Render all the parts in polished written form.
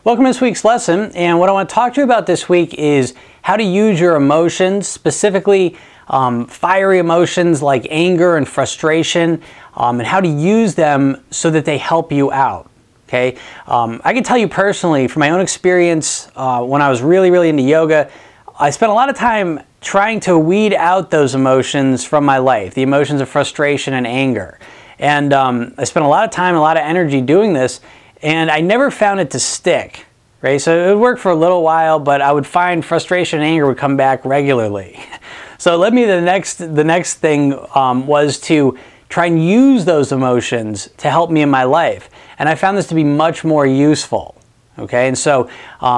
Welcome to this week's lesson, and what I want to talk to you about this week is how to use your emotions, specifically fiery emotions like anger and frustration, and how to use them so that they help you out. Okay, I can tell you personally, from my own experience, when I was really into yoga, I spent a lot of time trying to weed out those emotions from my life, the emotions of frustration and anger. And I spent a lot of time, a lot of energy doing this, and I never found it to stick, right? So it would work for a little while, but I would find frustration and anger would come back regularly. So it led me to the next thing was to try and use those emotions to help me in my life. And I found this to be much more useful. Okay, and so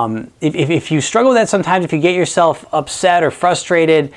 if you struggle with that sometimes, if you get yourself upset or frustrated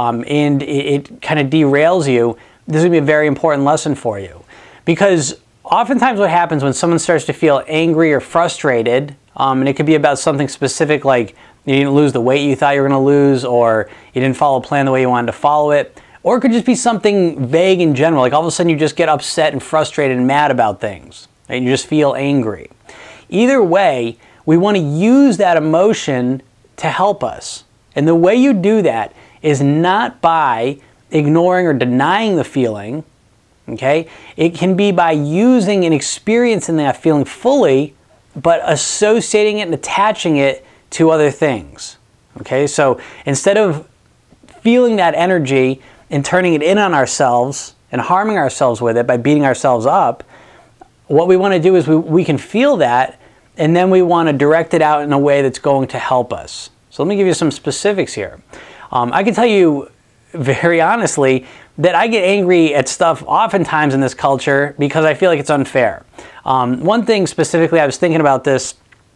and it kind of derails you, this is going to be a very important lesson for you. Because oftentimes what happens when someone starts to feel angry or frustrated, and it could be about something specific like you didn't lose the weight you thought you were going to lose, or you didn't follow a plan the way you wanted to follow it, or it could just be something vague in general, like all of a sudden you just get upset and frustrated and mad about things, right? And you just feel angry. Either way, we want to use that emotion to help us. And the way you do that is not by ignoring or denying the feeling, okay? It can be by using and experiencing that feeling fully, but associating it and attaching it to other things, okay? So instead of feeling that energy and turning it in on ourselves and harming ourselves with it by beating ourselves up, what we want to do is we can feel that, and then we want to direct it out in a way that's going to help us. So let me give you some specifics here. I can tell you very honestly that I get angry at stuff oftentimes in this culture because I feel like it's unfair. One thing specifically, I was thinking about this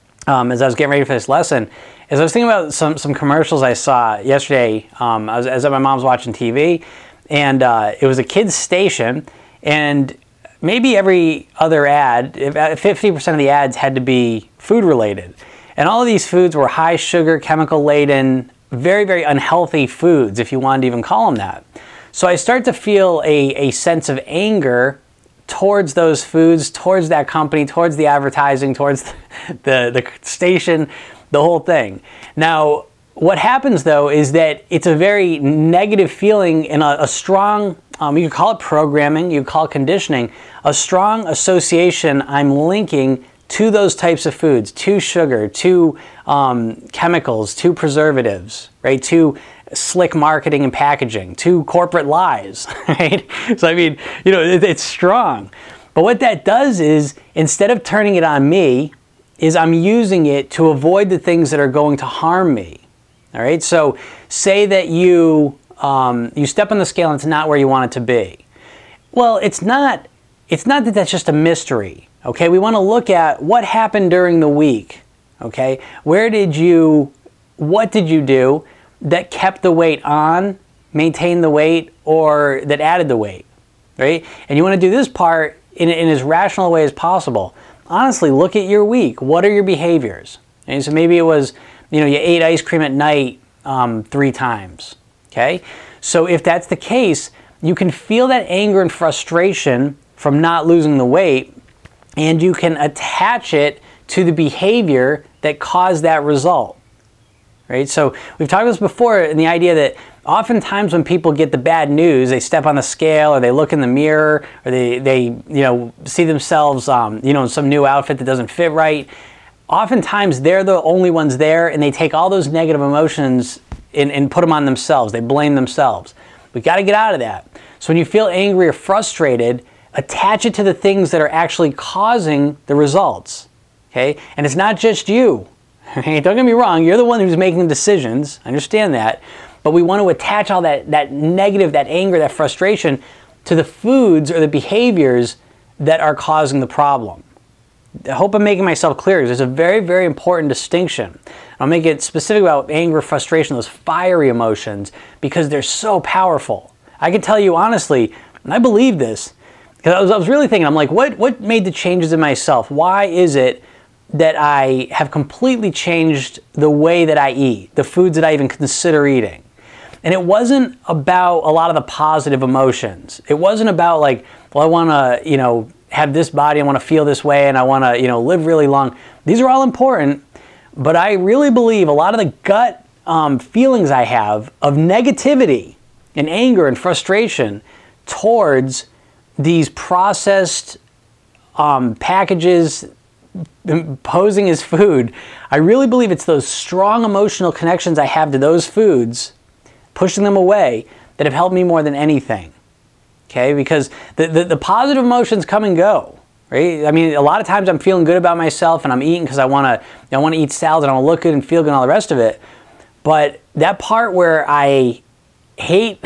as I was getting ready for this lesson, is I was thinking about some commercials I saw yesterday. I was at my mom's watching TV, and it was a kids station, and maybe every other ad, 50% of the ads had to be food related. And all of these foods were high sugar, chemical laden, very unhealthy foods, if you wanted to even call them that. So I start to feel a sense of anger towards those foods, towards that company, towards the advertising, towards the station, the whole thing. Now, what happens though is that it's a very negative feeling and a strong, you could call it programming, you could call it conditioning, a strong association I'm linking to those types of foods, to sugar, to chemicals, to preservatives, right? To slick marketing and packaging, to corporate lies, right? So I mean, it's strong. But what that does is, instead of turning it on me, is I'm using it to avoid the things that are going to harm me. All right, so say that you step on the scale and it's not where you want it to be. Well, it's not that that's just a mystery. Okay, we want to look at what happened during the week. Okay, what did you do that kept the weight on, maintained the weight, or that added the weight, right? And you want to do this part in as rational a way as possible. Honestly, look at your week. What are your behaviors? And so maybe it was, you ate ice cream at night 3 times, okay? So if that's the case, you can feel that anger and frustration from not losing the weight, and you can attach it to the behavior that caused that result, right? So we've talked about this before, in the idea that oftentimes when people get the bad news, they step on the scale, or they look in the mirror, or they see themselves in some new outfit that doesn't fit right. Oftentimes they're the only ones there, and they take all those negative emotions and put them on themselves. They blame themselves. We've got to get out of that. So when you feel angry or frustrated, attach it to the things that are actually causing the results. Okay? And it's not just you. Okay? Don't get me wrong, you're the one who's making the decisions. I understand that. But we want to attach all that negative, that anger, that frustration to the foods or the behaviors that are causing the problem. I hope I'm making myself clear, because there's a very important distinction. I'll make it specific about anger, frustration, those fiery emotions, because they're so powerful. I can tell you honestly, and I believe this, because I was really thinking, I'm like, what made the changes in myself? Why is it that I have completely changed the way that I eat, the foods that I even consider eating? And it wasn't about a lot of the positive emotions. It wasn't about like, well, I want to, have this body, I want to feel this way, and I want to, live really long. These are all important, but I really believe a lot of the gut feelings I have of negativity and anger and frustration towards these processed packages posing as food, I really believe it's those strong emotional connections I have to those foods, pushing them away, that have helped me more than anything. Okay, because the positive emotions come and go, right? I mean, a lot of times I'm feeling good about myself and I'm eating because I want to eat salad and I want to look good and feel good and all the rest of it. But that part where I hate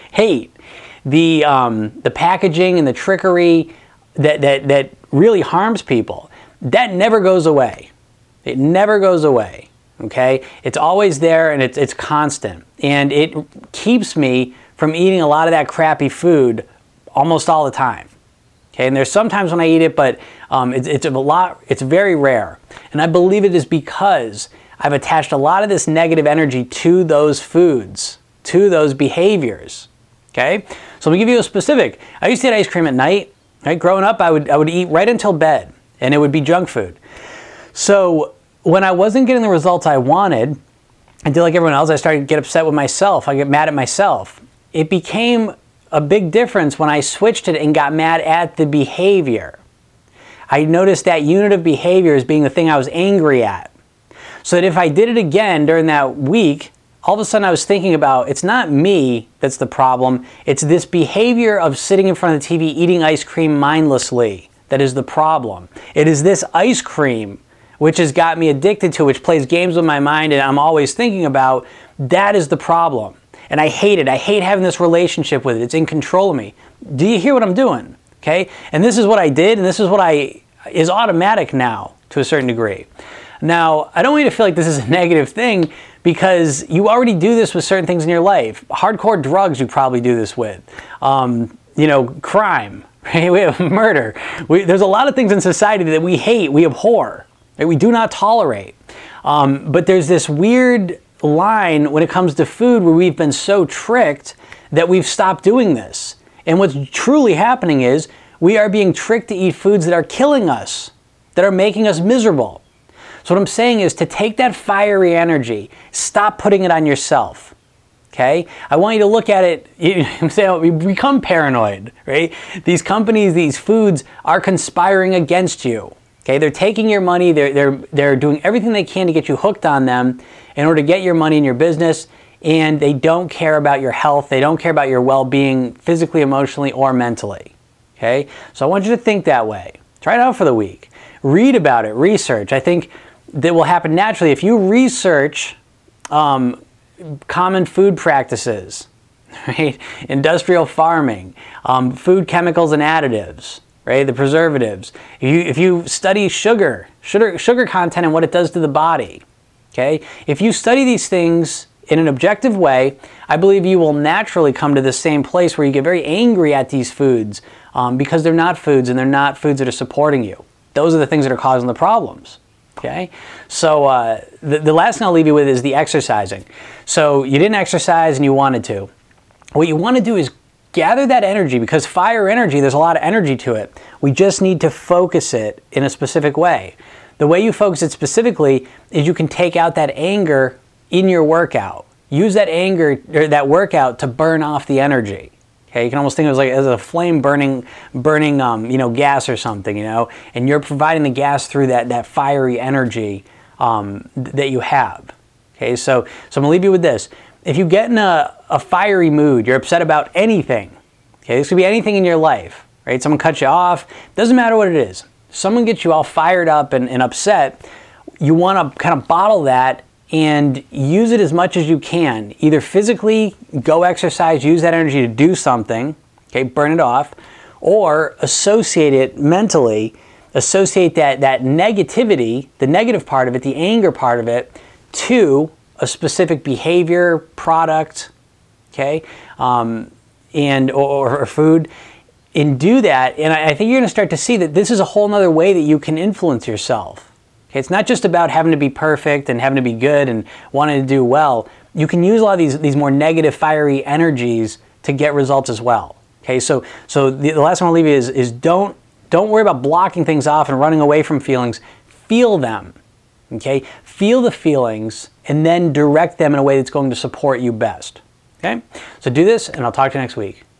the packaging and the trickery that really harms people, that never goes away. It never goes away, okay? It's always there and it's constant. And it keeps me from eating a lot of that crappy food almost all the time, okay? And there's sometimes when I eat it, but it's very rare. And I believe it is because I've attached a lot of this negative energy to those foods, to those behaviors, okay? So let me give you a specific. I used to eat ice cream at night, right? Growing up, I would eat right until bed, and it would be junk food. So when I wasn't getting the results I wanted, I did like everyone else, I started to get upset with myself. I get mad at myself. It became a big difference when I switched it and got mad at the behavior. I noticed that unit of behavior as being the thing I was angry at. So that if I did it again during that week, all of a sudden I was thinking about, it's not me that's the problem, it's this behavior of sitting in front of the TV eating ice cream mindlessly that is the problem. It is this ice cream which has got me addicted to, which plays games with my mind and I'm always thinking about, that is the problem. And I hate it. I hate having this relationship with it. It's in control of me. Do you hear what I'm doing? Okay? And this is what I did, and this is what is automatic now to a certain degree. Now, I don't want you to feel like this is a negative thing because you already do this with certain things in your life. Hardcore drugs you probably do this with. Crime, right? We have murder. There's a lot of things in society that we hate, we abhor, that we do not tolerate. But there's this weird line when it comes to food where we've been so tricked that we've stopped doing this. And what's truly happening is we are being tricked to eat foods that are killing us, that are making us miserable. So what I'm saying is to take that fiery energy, stop putting it on yourself. Okay? I want you to look at it, you become paranoid, right? These companies, these foods are conspiring against you. Okay? They're taking your money, they're doing everything they can to get you hooked on them in order to get your money in your business, and they don't care about your health, they don't care about your well-being physically, emotionally, or mentally. Okay? So I want you to think that way. Try it out for the week. Read about it, research. I think that will happen naturally if you research common food practices, right? Industrial farming, food chemicals and additives, right? The preservatives. If you study sugar content and what it does to the body, okay? If you study these things in an objective way, I believe you will naturally come to the same place where you get very angry at these foods because they're not foods and they're not foods that are supporting you. Those are the things that are causing the problems. Okay, so the last thing I'll leave you with is the exercising. So you didn't exercise and you wanted to. What you want to do is gather that energy, because fire energy, there's a lot of energy to it. We just need to focus it in a specific way. The way you focus it specifically is you can take out that anger in your workout. Use that anger or that workout to burn off the energy. Okay, you can almost think of it as a flame burning, gas or something, and you're providing the gas through that fiery energy that you have. Okay, so I'm gonna leave you with this. If you get in a fiery mood, you're upset about anything. Okay, this could be anything in your life, right? Someone cuts you off, doesn't matter what it is. Someone gets you all fired up and upset. You want to kind of bottle that and use it as much as you can. Either physically, go exercise, use that energy to do something, okay, burn it off, or associate it mentally, associate that negativity, the negative part of it, the anger part of it, to a specific behavior, product, okay, or food, and do that. And I think you're going to start to see that this is a whole other way that you can influence yourself. Okay, it's not just about having to be perfect and having to be good and wanting to do well. You can use a lot of these more negative, fiery energies to get results as well. Okay, so the last one I'll leave you is don't worry about blocking things off and running away from feelings. feel them. Okay? Feel the feelings and then direct them in a way that's going to support you best. Okay? So do this, and I'll talk to you next week.